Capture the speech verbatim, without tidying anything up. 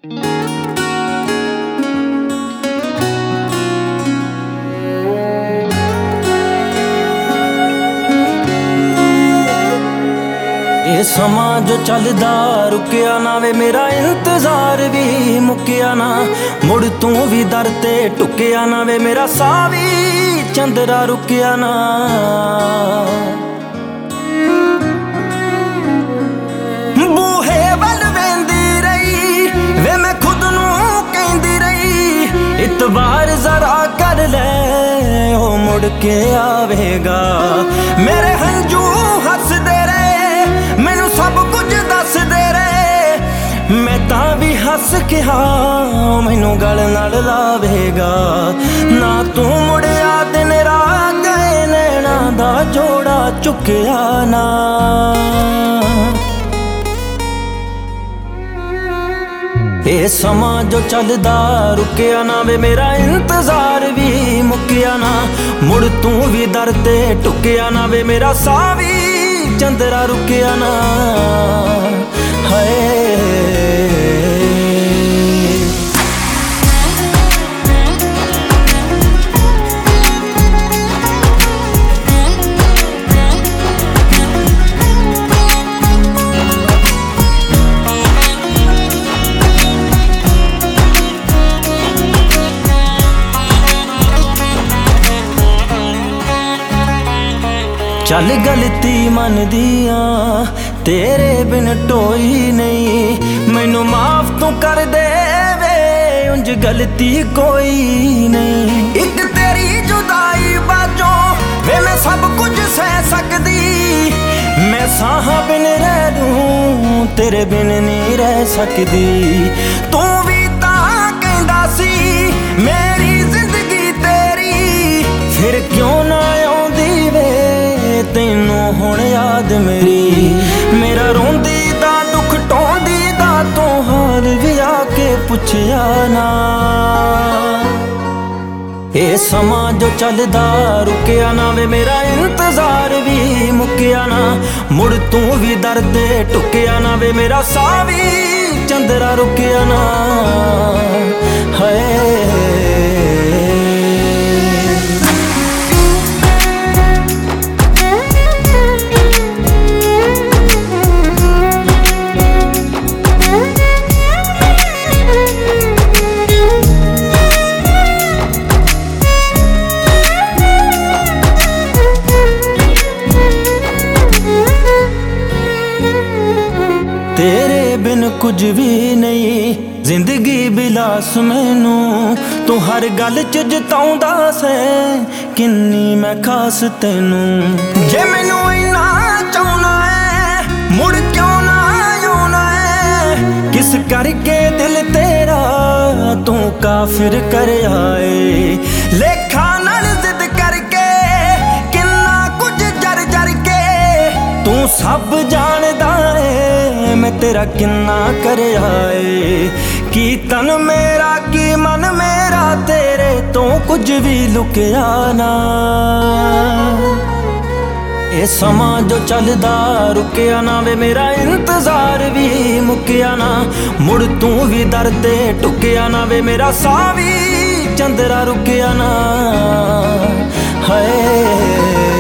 ये समा जो चलदा रुकिया ना वे, मेरा इंतजार भी मुकिया ना। मुड़ तू भी दर ते टुकिया ना वे, मेरा साह भी चंदरा रुकिया ना। बूहे वल वेंदी रही वे, मैं खुद नू कहंदी रही, इतबार जरा कर ले ओ मुड़ के आवेगा। मेरे हंजू हसदे मैनू सब कुछ दस दे रे, मैं तां भी हस के हाँ मैनू गल नाल लावेगा ना। तू मुड़िया दिन रात गए नैना दा जोड़ा चुकिया ना। ये समा जो चलदा रुकिया ना वे, मेरा इंतजार भी मुकिया ना। मुड़ तू भी दर ते टुकिया ना वे, मेरा साह भी चंदरा रुकिया ना। हाय चल गलती मन दिया तेरे बिन टोई नहीं, मैनू माफ तू कर दे वे उंज गलती कोई नहीं। एक तेरी जुदाई बाजों वे मैं सब कुछ सह सकदी, मैं साह बिन रह लूं तेरे बिन नहीं रह सकदी। तू भी तां कहंदा सी मेरी जिंदगी तेरी, फिर क्यों ना आउंदी वे तैनू हुण याद मेरी। मेरा रोंदी दा दुख टोंदी दा तू हाल भी आके पुछया ना। ये समा जो चलदा रुकिया ना वे, मेरा इंतजार भी मुकिया ना। मुड़ तू भी दर ते टुकिया ना वे, मेरा साह भी चंदरा रुकिया ना। हाय तेरे बिन कुछ भी नहीं जिंदगी बिलास मैनू, तू हर गल च जताउंदा सै किन्नी मैं खास तैनू। जे मैनू इन्ना चाहना है मुड़ क्यों ना आना है, किस करके दिल तेरा तू काफिर कर आए। लेखा नाल जिद करके किन्ना कुछ जर जर के, तू सब जानदा है मैं तेरा किन्ना कर आए। की तन मेरा की मन मेरा तेरे तो कुछ भी लुकिया ना। ये समा जो चलदा रुकिया ना वे, मेरा इंतजार भी मुकिया ना। मुड़ तू भी दर ते टुकिया ना वे, मेरा साह भी चंदरा रुकिया ना। हाय